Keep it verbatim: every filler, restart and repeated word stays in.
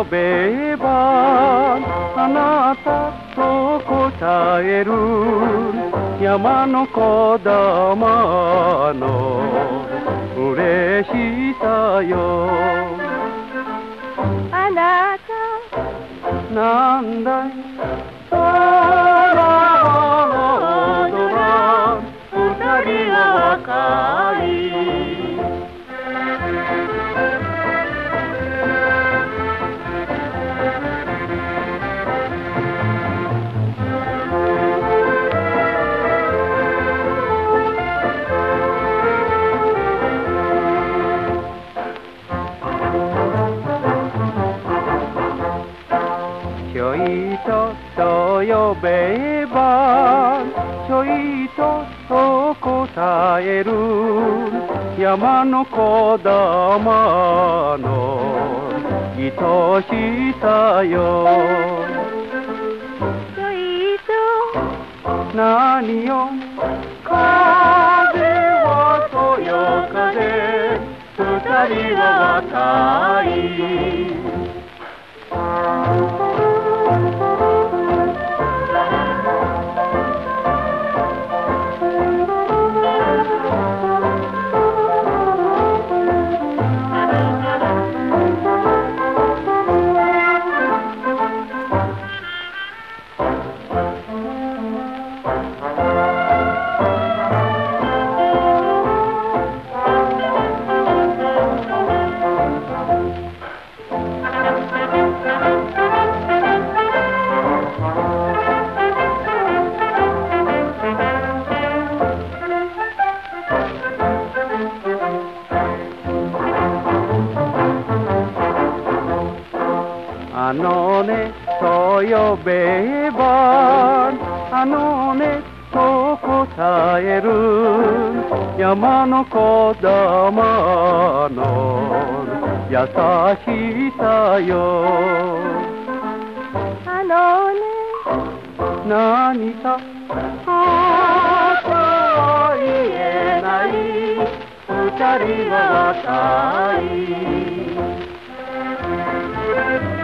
呼べばあなたと答える山の小玉の嬉しさよ。 あなたなんだい空の踊らん二人は若い。ちょいとと呼べばちょいとと答える山の小玉の愛しさよ。 ちょいと何よ風はそよ風二人は若い。あのねと呼べばあのねと答える山の小玉の優しさよ。 あのね何かあとは言えない二人は若い。